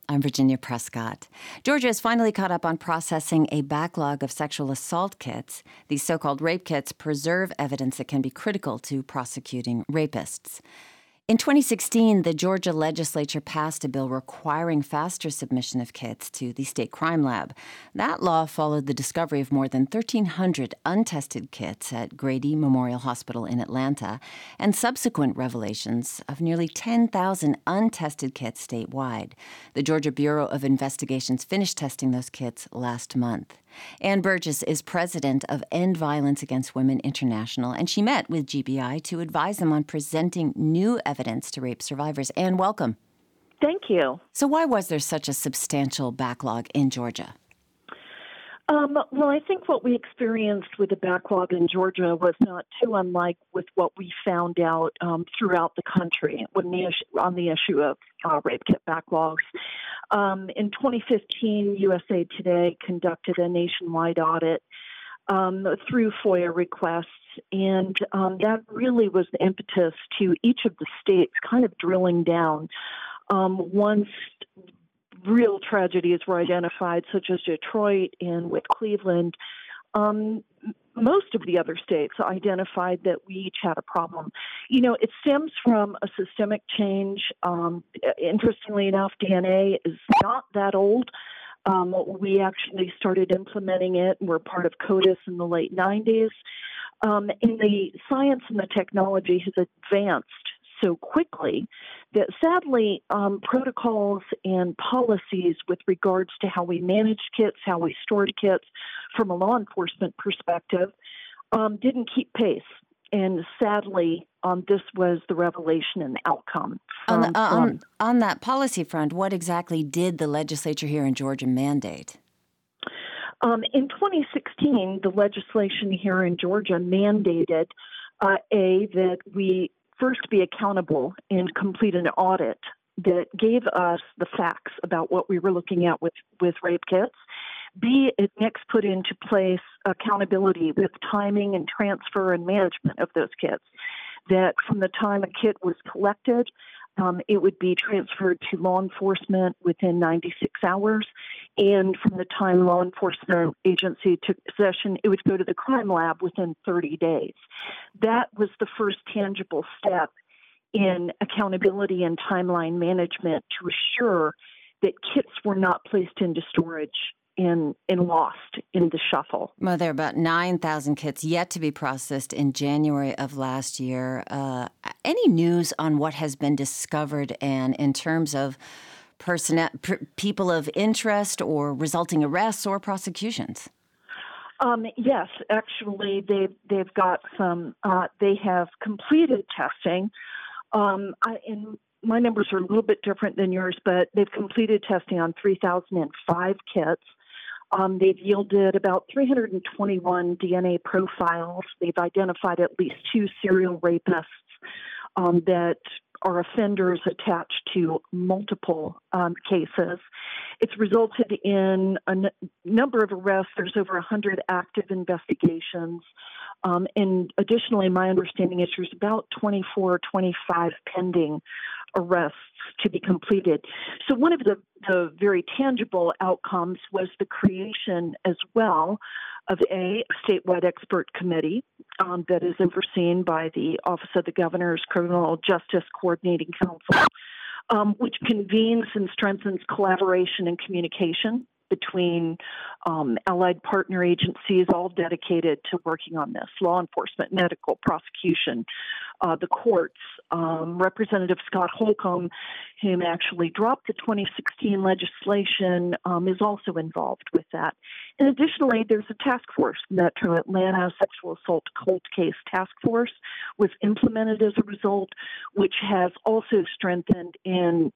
I'm Virginia Prescott. Georgia has finally caught up on processing a backlog of sexual assault kits. These so-called rape kits preserve evidence that can be critical to prosecuting rapists. In 2016, the Georgia legislature passed a bill requiring faster submission of kits to the state crime lab. That law followed the discovery of more than 1,300 untested kits at Grady Memorial Hospital in Atlanta and subsequent revelations of nearly 10,000 untested kits statewide. The Georgia Bureau of Investigations finished testing those kits last month. Ann Burgess is president of End Violence Against Women International, and she met with GBI to advise them on presenting new evidence to rape survivors. Ann, welcome. Thank you. So why was there such a substantial backlog in Georgia? Well, I think what we experienced with the backlog in Georgia was not too unlike with what we found out throughout the country on the issue of rape kit backlogs. In 2015, USA Today conducted a nationwide audit through FOIA requests, and that really was the impetus to each of the states kind of drilling down. Once real tragedies were identified, such as Detroit and with Cleveland, most of the other states identified that we each had a problem. You know, it stems from a systemic change. Interestingly enough, DNA is not that old. We actually started implementing it. We're part of CODIS in the late 90s. And the science and the technology has advanced so quickly that sadly protocols and policies with regards to how we manage kits, how we stored kits from a law enforcement perspective didn't keep pace. And sadly, this was the revelation and the outcome. On that policy front, what exactly did the legislature here in Georgia mandate? In 2016, the legislation here in Georgia mandated that we first be accountable and complete an audit that gave us the facts about what we were looking at with rape kits. B, it next put into place accountability with timing and transfer and management of those kits. That from the time a kit was collected, it would be transferred to law enforcement within 96 hours. And from the time law enforcement agency took possession, it would go to the crime lab within 30 days. That was the first tangible step in accountability and timeline management to assure that kits were not placed into storage and lost in the shuffle. Well, there are about 9,000 kits yet to be processed in January of last year. Any news on what has been discovered and in terms of people of interest or resulting arrests or prosecutions? Yes, actually, they've got some. They have completed testing, and my numbers are a little bit different than yours, but they've completed testing on 3,005 kits. They've yielded about 321 DNA profiles. They've identified at least 2 serial rapists that are offenders attached to multiple cases. It's resulted in a number of arrests. There's over 100 active investigations. And additionally, my understanding is there's about 24 or 25 pending arrests to be completed. So one of the very tangible outcomes was the creation as well of a statewide expert committee that is overseen by the Office of the Governor's Criminal Justice Coordinating Council, which convenes and strengthens collaboration and communication between allied partner agencies, all dedicated to working on this: law enforcement, medical, prosecution, the courts. Representative Scott Holcomb, whom actually dropped the 2016 legislation, is also involved with that. And additionally, there's a task force. Metro Atlanta Sexual Assault Cold Case Task Force was implemented as a result, which has also strengthened and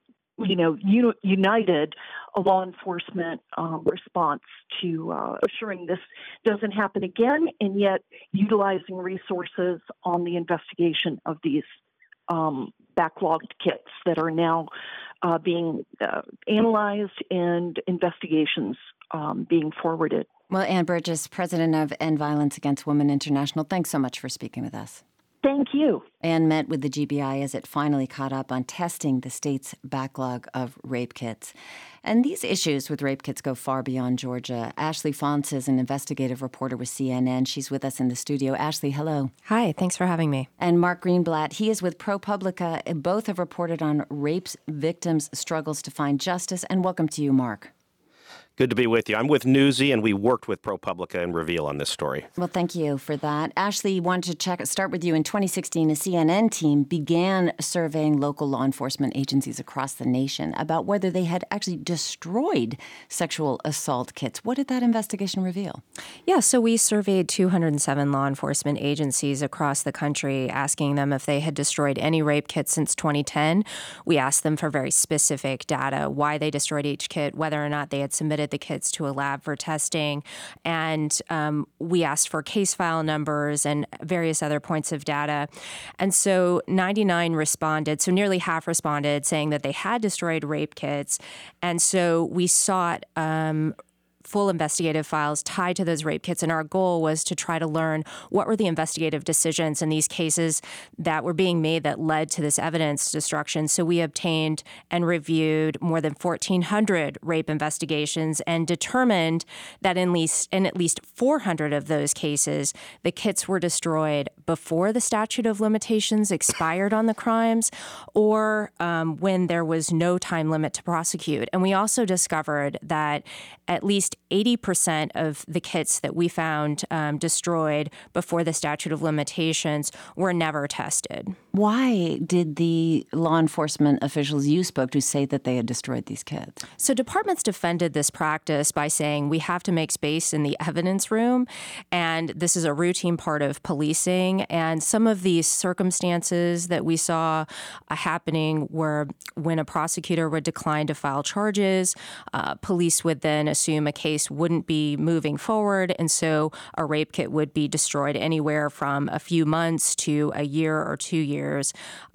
united a law enforcement response to assuring this doesn't happen again, and yet utilizing resources on the investigation of these backlogged kits that are now being analyzed and investigations being forwarded. Well, Ann Burgess, president of End Violence Against Women International, thanks so much for speaking with us. Thank you. Anne met with the GBI as it finally caught up on testing the state's backlog of rape kits. And these issues with rape kits go far beyond Georgia. Ashley Fonts is an investigative reporter with CNN. She's with us in the studio. Ashley, hello. Hi, thanks for having me. And Mark Greenblatt, he is with ProPublica. Both have reported on rape victims' struggles to find justice. And welcome to you, Mark. Good to be with you. I'm with Newsy, and we worked with ProPublica and Reveal on this story. Well, thank you for that. Ashley, wanted to start with you. In 2016, a CNN team began surveying local law enforcement agencies across the nation about whether they had actually destroyed sexual assault kits. What did that investigation reveal? Yeah, so we surveyed 207 law enforcement agencies across the country, asking them if they had destroyed any rape kits since 2010. We asked them for very specific data, why they destroyed each kit, whether or not they had submitted the kits to a lab for testing. And we asked for case file numbers and various other points of data. And so 99 responded, so nearly half responded, saying that they had destroyed rape kits. And so we sought full investigative files tied to those rape kits. And our goal was to try to learn what were the investigative decisions in these cases that were being made that led to this evidence destruction. So we obtained and reviewed more than 1,400 rape investigations and determined that in at least 400 of those cases, the kits were destroyed before the statute of limitations expired on the crimes or when there was no time limit to prosecute. And we also discovered that at least 80% of the kits that we found destroyed before the statute of limitations were never tested. Why did the law enforcement officials you spoke to say that they had destroyed these kits? So departments defended this practice by saying we have to make space in the evidence room, and this is a routine part of policing. And some of these circumstances that we saw happening were when a prosecutor would decline to file charges, police would then assume a case wouldn't be moving forward, and so a rape kit would be destroyed anywhere from a few months to a year or 2 years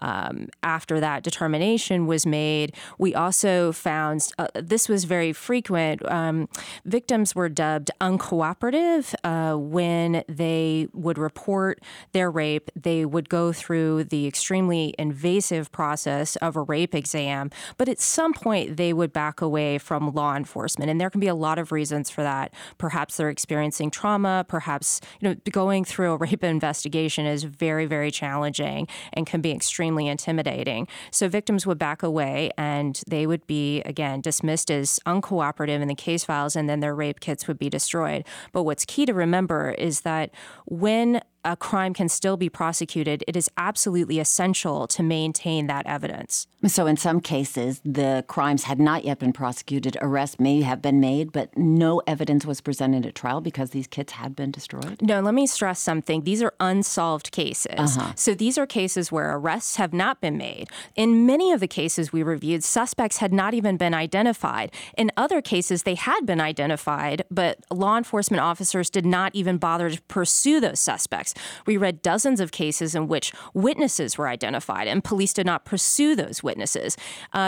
after that determination was made. We also found this was very frequent. Victims were dubbed uncooperative when they would report their rape. They would go through the extremely invasive process of a rape exam, but at some point they would back away from law enforcement, and there can be a lot of reasons for that. Perhaps they're experiencing trauma. Perhaps going through a rape investigation is very, very challenging and can be extremely intimidating. So victims would back away, and they would be, again, dismissed as uncooperative in the case files, and then their rape kits would be destroyed. But what's key to remember is that when a crime can still be prosecuted, it is absolutely essential to maintain that evidence. So in some cases, the crimes had not yet been prosecuted. Arrests may have been made, but no evidence was presented at trial because these kits had been destroyed? No, let me stress something. These are unsolved cases. So these are cases where arrests have not been made. In many of the cases we reviewed, suspects had not even been identified. In other cases, they had been identified, but law enforcement officers did not even bother to pursue those suspects. We read dozens of cases in which witnesses were identified and police did not pursue those witnesses.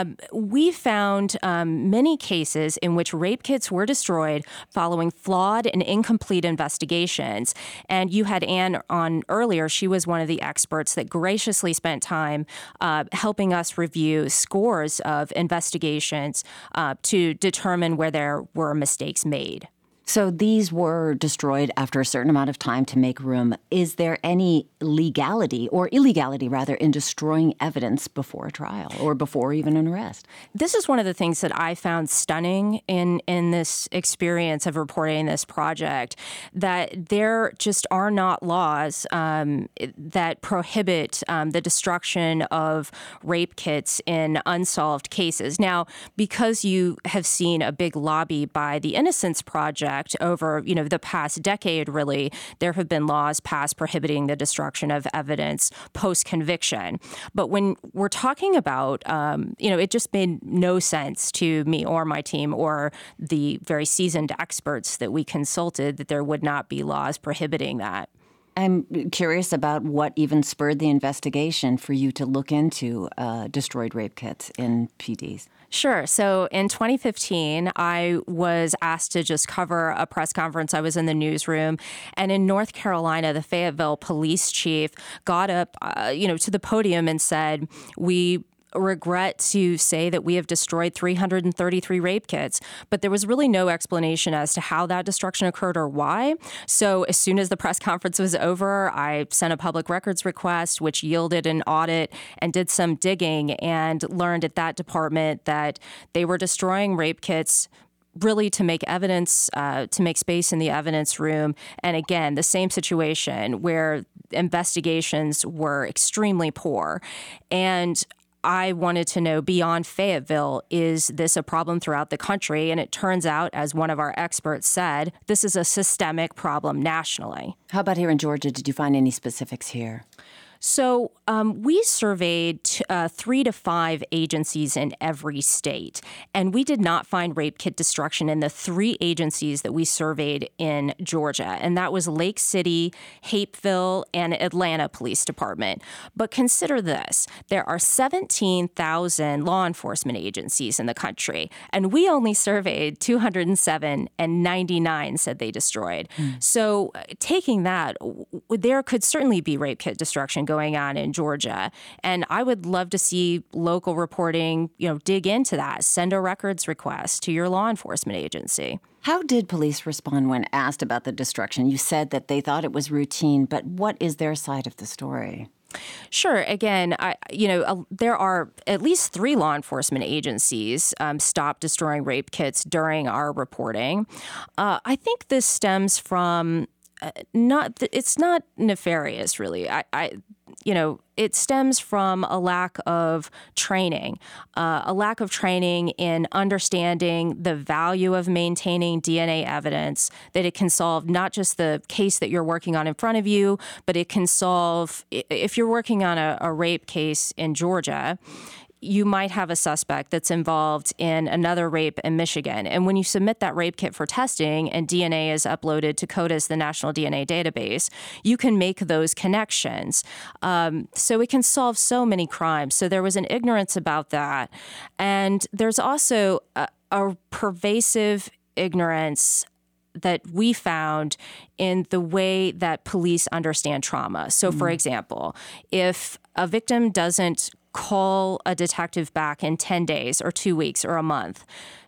We found many cases in which rape kits were destroyed following flawed and incomplete investigations. And you had Anne on earlier. She was one of the experts that graciously spent time helping us review scores of investigations to determine where there were mistakes made. So these were destroyed after a certain amount of time to make room. Is there any legality or illegality, rather, in destroying evidence before a trial or before even an arrest? This is one of the things that I found stunning in this experience of reporting this project, that there just are not laws that prohibit the destruction of rape kits in unsolved cases. Now, because you have seen a big lobby by the Innocence Project, over, the past decade, really, there have been laws passed prohibiting the destruction of evidence post-conviction. But when we're talking about, it just made no sense to me or my team or the very seasoned experts that we consulted that there would not be laws prohibiting that. I'm curious about what even spurred the investigation for you to look into destroyed rape kits in PDs. Sure. So in 2015, I was asked to just cover a press conference. I was in the newsroom. And in North Carolina, the Fayetteville police chief got up, to the podium and said, "We regret to say that we have destroyed 333 rape kits," but there was really no explanation as to how that destruction occurred or why. So as soon as the press conference was over, I sent a public records request, which yielded an audit, and did some digging and learned at that department that they were destroying rape kits really to make evidence, to make space in the evidence room. And again, the same situation where investigations were extremely poor. And I wanted to know, beyond Fayetteville, is this a problem throughout the country? And it turns out, as one of our experts said, this is a systemic problem nationally. How about here in Georgia? Did you find any specifics here? So we surveyed 3 to 5 agencies in every state, and we did not find rape kit destruction in the 3 agencies that we surveyed in Georgia, and that was Lake City, Hapeville, and Atlanta Police Department. But consider this. There are 17,000 law enforcement agencies in the country, and we only surveyed 207, and 99 said they destroyed. So taking that, there could certainly be rape kit destruction going on in Georgia. And I would love to see local reporting, dig into that. Send a records request to your law enforcement agency. How did police respond when asked about the destruction? You said that they thought it was routine, but what is their side of the story? Sure. Again, there are at least 3 law enforcement agencies stopped destroying rape kits during our reporting. I think this stems from it's not nefarious, really. It stems from a lack of training in understanding the value of maintaining DNA evidence, that it can solve not just the case that you're working on in front of you, but it can solve, if you're working on a rape case in Georgia, you might have a suspect that's involved in another rape in Michigan. And when you submit that rape kit for testing and DNA is uploaded to CODIS, the National DNA Database, you can make those connections. So it can solve so many crimes. So there was an ignorance about that. And there's also a pervasive ignorance that we found in the way that police understand trauma. So, for example, if a victim doesn't call a detective back in 10 days or 2 weeks or a month,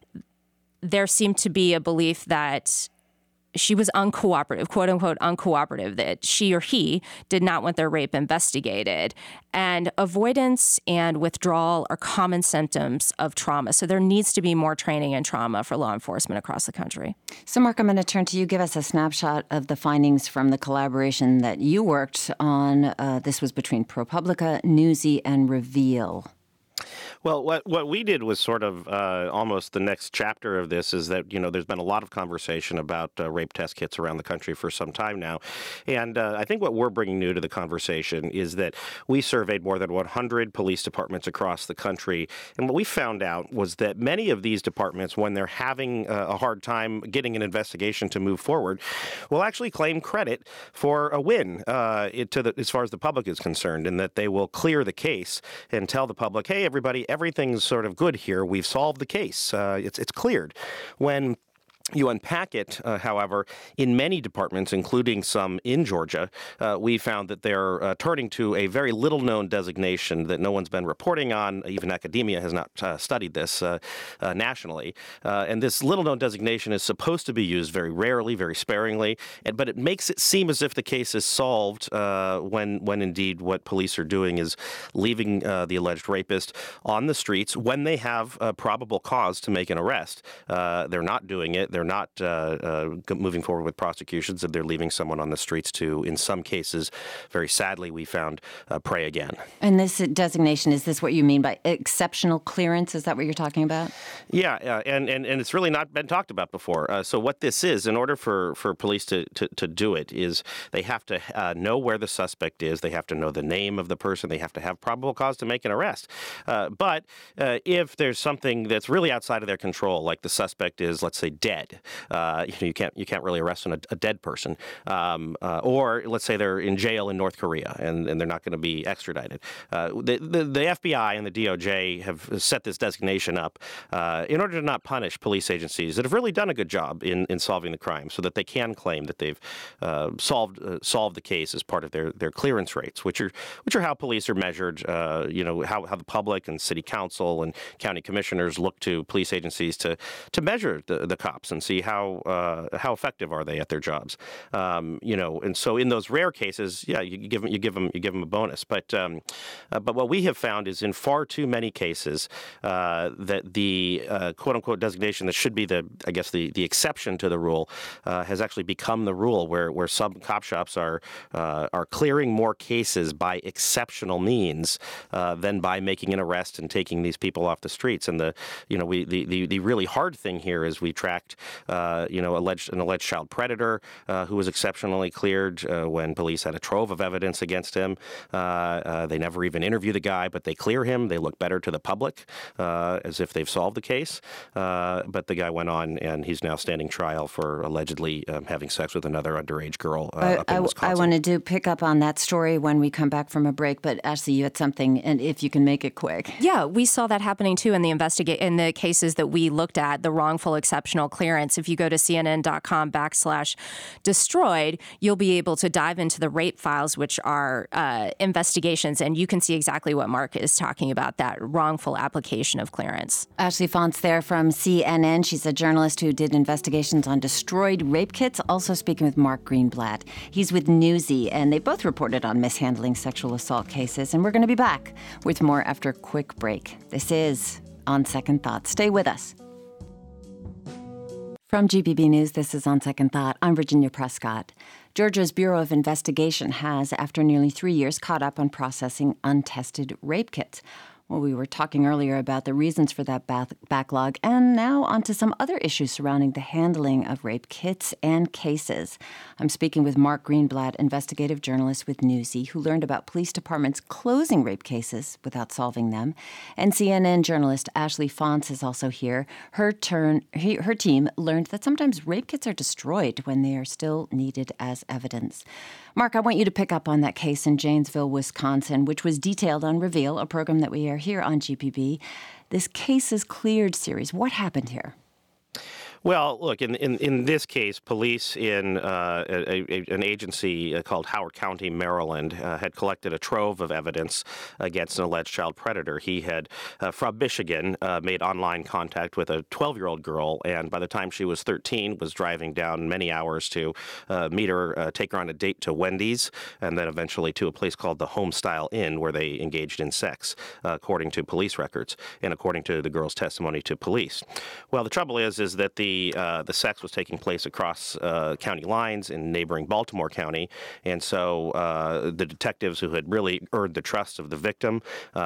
there seemed to be a belief that she was uncooperative, quote unquote, uncooperative, that she or he did not want their rape investigated. And avoidance and withdrawal are common symptoms of trauma. So there needs to be more training in trauma for law enforcement across the country. So, Mark, I'm going to turn to you. Give us a snapshot of the findings from the collaboration that you worked on. This was between ProPublica, Newsy, and Reveal. Well, what we did was sort of almost the next chapter of this is that, there's been a lot of conversation about rape test kits around the country for some time now. And I think what we're bringing new to the conversation is that we surveyed more than 100 police departments across the country. And what we found out was that many of these departments, when they're having a hard time getting an investigation to move forward, will actually claim credit for a win as far as the public is concerned, and that they will clear the case and tell the public, hey, everybody, everything's sort of good here. We've solved the case. It's cleared. When you unpack it, however, in many departments, including some in Georgia, we found that they're turning to a very little-known designation that no one's been reporting on. Even academia has not studied this nationally. And this little-known designation is supposed to be used very rarely, very sparingly, but it makes it seem as if the case is solved when indeed what police are doing is leaving the alleged rapist on the streets when they have probable cause to make an arrest. They're not doing it. They're not moving forward with prosecutions, and they're leaving someone on the streets to, in some cases, very sadly, we found, prey again. And this designation, is this what you mean by exceptional clearance? Is that what you're talking about? Yeah, and it's really not been talked about before. So what this is, in order for police to do it, is they have to know where the suspect is. They have to know the name of the person. They have to have probable cause to make an arrest. But if there's something that's really outside of their control, like the suspect is, let's say, dead, dead. You can't really arrest a dead person. Or let's say they're in jail in North Korea and they're not going to be extradited. The FBI and the DOJ have set this designation up in order to not punish police agencies that have really done a good job in solving the crime, so that they can claim that they've solved the case as part of their clearance rates, which are how police are measured. How the public and city council and county commissioners look to police agencies to measure the cops and see how effective are they at their jobs. And so in those rare cases, yeah, you give them a bonus. But what we have found is in far too many cases that the quote unquote designation that should be the exception to the rule has actually become the rule, where some cop shops are clearing more cases by exceptional means than by making an arrest and taking these people off the streets. And the really hard thing here is we tracked an alleged child predator who was exceptionally cleared when police had a trove of evidence against him. They never even interview the guy, but they clear him. They look better to the public as if they've solved the case. But the guy went on, and he's now standing trial for allegedly having sex with another underage girl up in Wisconsin. I wanted to pick up on that story when we come back from a break, but Ashley, you had something, and if you can make it quick. Yeah, we saw that happening too in the cases that we looked at, the wrongful exceptional clearance. If you go to CNN.com/destroyed, you'll be able to dive into the rape files, which are investigations, and you can see exactly what Mark is talking about, that wrongful application of clearance. Ashley Fonts there from CNN. She's a journalist who did investigations on destroyed rape kits, also speaking with Mark Greenblatt. He's with Newsy, and they both reported on mishandling sexual assault cases, and we're going to be back with more after a quick break. This is On Second Thought. Stay with us. From GPB News, this is On Second Thought. I'm Virginia Prescott. Georgia's Bureau of Investigation has, after nearly 3 years, caught up on processing untested rape kits. Well, we were talking earlier about the reasons for that backlog, and now onto some other issues surrounding the handling of rape kits and cases. I'm speaking with Mark Greenblatt, investigative journalist with Newsy, who learned about police departments closing rape cases without solving them. And CNN journalist Ashley Fonts is also here. Her team learned that sometimes rape kits are destroyed when they are still needed as evidence. Mark, I want you to pick up on that case in Janesville, Wisconsin, which was detailed on Reveal, a program that we are here on GPB. This Cases Cleared series. What happened here? Well, look, in this case, police in an agency called Howard County, Maryland, had collected a trove of evidence against an alleged child predator. He had, from Michigan, made online contact with a 12-year-old girl, and by the time she was 13, was driving down many hours to meet her, take her on a date to Wendy's, and then eventually to a place called the Homestyle Inn, where they engaged in sex, according to police records and according to the girl's testimony to police. Well, the trouble is that the sex was taking place across county lines in neighboring Baltimore County, and so the detectives who had really earned the trust of the victim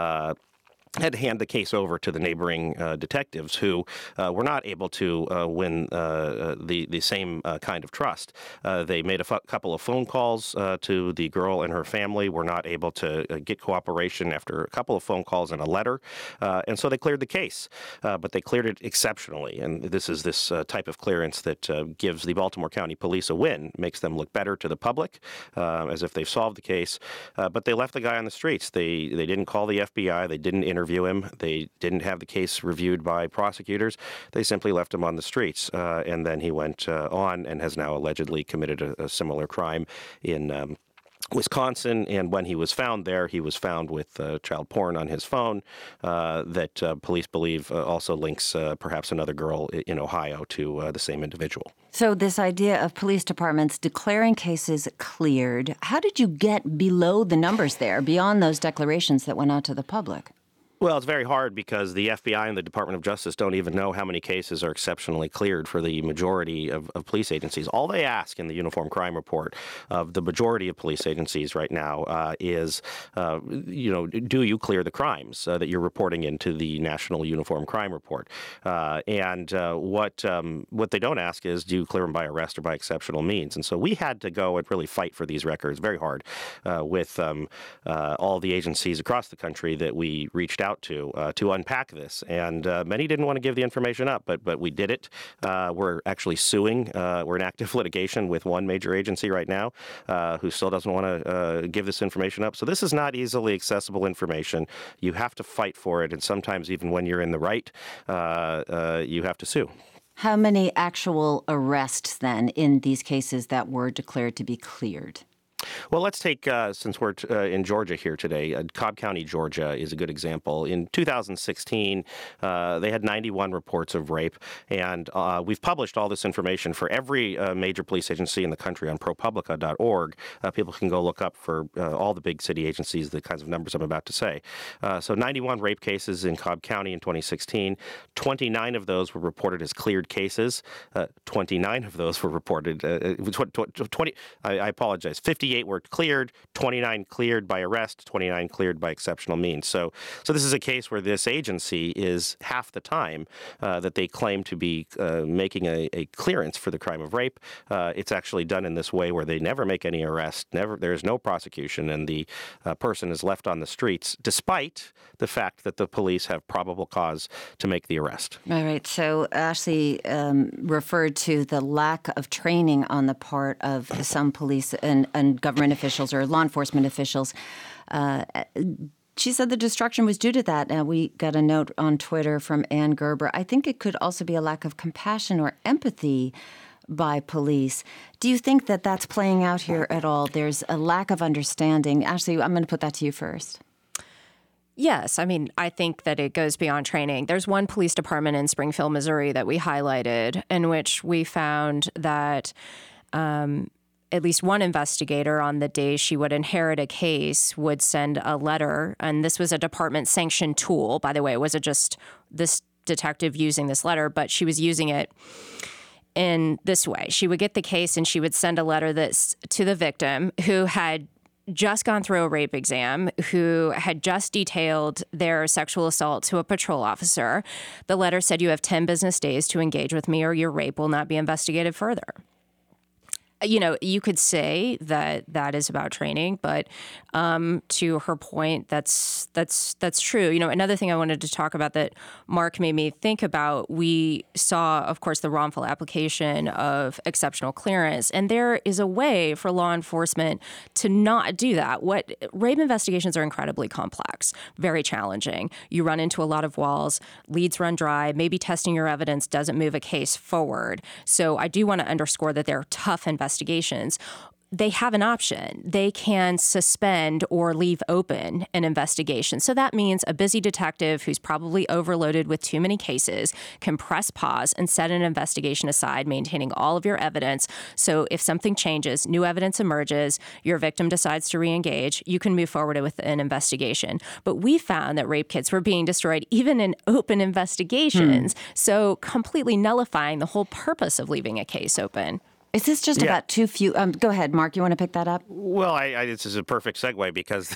had to hand the case over to the neighboring detectives, who were not able to win the same kind of trust. They made a couple of phone calls to the girl and her family, were not able to get cooperation after a couple of phone calls and a letter, and so they cleared the case. But they cleared it exceptionally, and this is this type of clearance that gives the Baltimore County Police a win, makes them look better to the public, as if they've solved the case. But they left the guy on the streets. They didn't call the FBI. They didn't interview him. They didn't have the case reviewed by prosecutors. They simply left him on the streets. And then he went on and has now allegedly committed a similar crime in Wisconsin, and when he was found there, he was found with child porn on his phone that police believe also links perhaps another girl in Ohio to the same individual. So this idea of police departments declaring cases cleared, how did you get below the numbers there, beyond those declarations that went out to the public? Well, it's very hard because the FBI and the Department of Justice don't even know how many cases are exceptionally cleared for the majority of police agencies. All they ask in the Uniform Crime Report of the majority of police agencies right now is, do you clear the crimes that you're reporting into the National Uniform Crime Report? And what they don't ask is, do you clear them by arrest or by exceptional means? And so we had to go and really fight for these records very hard with all the agencies across the country that we reached out out to unpack this, and many didn't want to give the information up, but we did it. We're actually suing. We're in active litigation with one major agency right now who still doesn't want to give this information up. So this is not easily accessible information. You have to fight for it, and sometimes even when you're in the right, you have to sue. How many actual arrests, then, in these cases that were declared to be cleared? Well, let's take, since we're in Georgia here today, Cobb County, Georgia is a good example. In 2016, they had 91 reports of rape, and we've published all this information for every major police agency in the country on ProPublica.org. People can go look up for all the big city agencies, the kinds of numbers I'm about to say. So 91 rape cases in Cobb County in 2016. 29 of those were reported as cleared cases. 29 of those were reported, 20, I apologize, 58 were cleared, 29 cleared by arrest, 29 cleared by exceptional means. So this is a case where this agency is half the time that they claim to be making a clearance for the crime of rape. It's actually done in this way where they never make any arrest, there is no prosecution, and the person is left on the streets, despite the fact that the police have probable cause to make the arrest. All right. So Ashley referred to the lack of training on the part of some police and government officials or law enforcement officials. She said the destruction was due to that. We got a note on Twitter from Ann Gerber. I think it could also be a lack of compassion or empathy by police. Do you think that that's playing out here at all? There's a lack of understanding. Ashley, I'm going to put that to you first. Yes. I mean, I think that it goes beyond training. There's one police department in Springfield, Missouri that we highlighted in which we found that at least one investigator on the day she would inherit a case would send a letter. And this was a department-sanctioned tool. By the way, it wasn't just this detective using this letter, but she was using it in this way. She would get the case and she would send a letter that's to the victim who had just gone through a rape exam, who had just detailed their sexual assault to a patrol officer. The letter said, "You have 10 business days to engage with me or your rape will not be investigated further." You know, you could say that that is about training, but to her point, that's true. You know, another thing I wanted to talk about that Mark made me think about, we saw, of course, the wrongful application of exceptional clearance, and there is a way for law enforcement to not do that. Rape investigations are incredibly complex, very challenging. You run into a lot of walls, leads run dry, maybe testing your evidence doesn't move a case forward. So I do want to underscore that they're tough investigations. They have an option. They can suspend or leave open an investigation. So that means a busy detective who's probably overloaded with too many cases can press pause and set an investigation aside, maintaining all of your evidence. So if something changes, new evidence emerges, your victim decides to reengage, you can move forward with an investigation. But we found that rape kits were being destroyed even in open investigations, so completely nullifying the whole purpose of leaving a case open. Is this just about too few? Go ahead, Mark. You want to pick that up? Well, this is a perfect segue because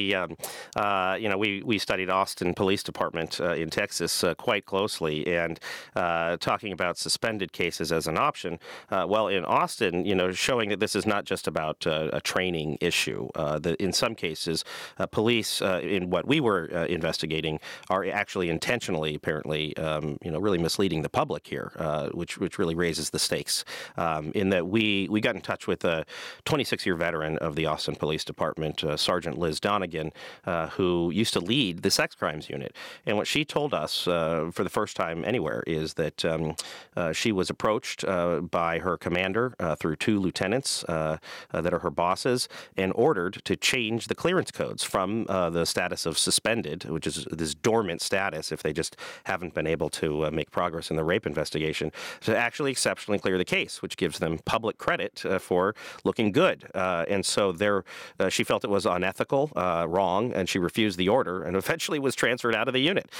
we studied Austin Police Department in Texas quite closely, and talking about suspended cases as an option. Well, in Austin, showing that this is not just about a training issue. That in some cases, police in what we were investigating are actually intentionally, apparently, really misleading the public here, which really raises the stakes. In that we got in touch with a 26-year veteran of the Austin Police Department, Sergeant Liz Donegan, who used to lead the sex crimes unit. And what she told us for the first time anywhere is that she was approached by her commander through 2 lieutenants that are her bosses and ordered to change the clearance codes from the status of suspended, which is this dormant status if they just haven't been able to make progress in the rape investigation, to actually exceptionally clear the case, which gives them public credit for looking good. And so she felt it was unethical, wrong, and she refused the order and eventually was transferred out of the unit.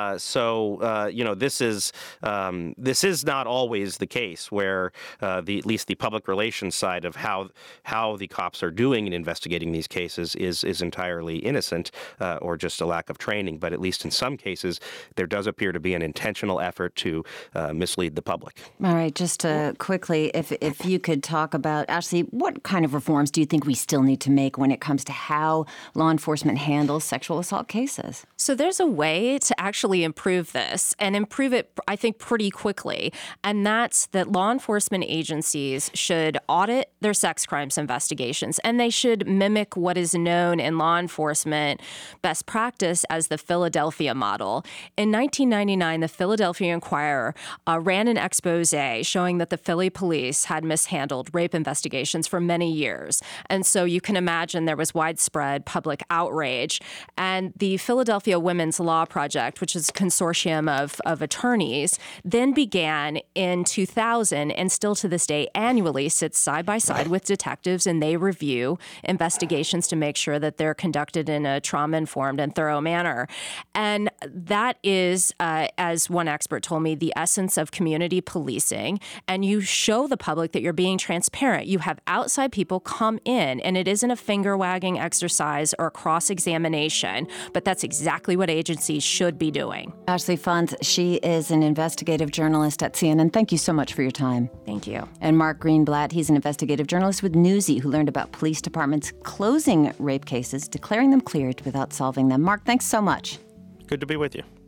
This is not always the case where at least the public relations side of how the cops are doing in investigating these cases is entirely innocent or just a lack of training. But at least in some cases, there does appear to be an intentional effort to mislead the public. All right, just quickly, if you could talk about, Ashley, what kind of reforms do you think we still need to make when it comes to how law enforcement handles sexual assault cases? So there's a way to actually improve this and improve it, I think, pretty quickly. And that's that law enforcement agencies should audit their sex crimes investigations, and they should mimic what is known in law enforcement best practice as the Philadelphia model. In 1999, the Philadelphia Inquirer ran an expose showing that the Philly police had mishandled rape investigations for many years. And so you can imagine there was widespread public outrage. And the Philadelphia Women's Law Project, which is a consortium of attorneys, then began in 2000 and still to this day annually sits side by side with detectives, and they review investigations to make sure that they're conducted in a trauma-informed and thorough manner. And that is, as one expert told me, the essence of community policing. And you show the public that you're being transparent. You have outside people come in, and it isn't a finger-wagging exercise or cross-examination, but that's exactly what agencies should be doing. Ashley Funds, she is an investigative journalist at CNN. Thank you so much for your time. Thank you. And Mark Greenblatt, he's an investigative journalist with Newsy who learned about police departments closing rape cases, declaring them cleared without solving them. Mark, thanks so much. Good to be with you.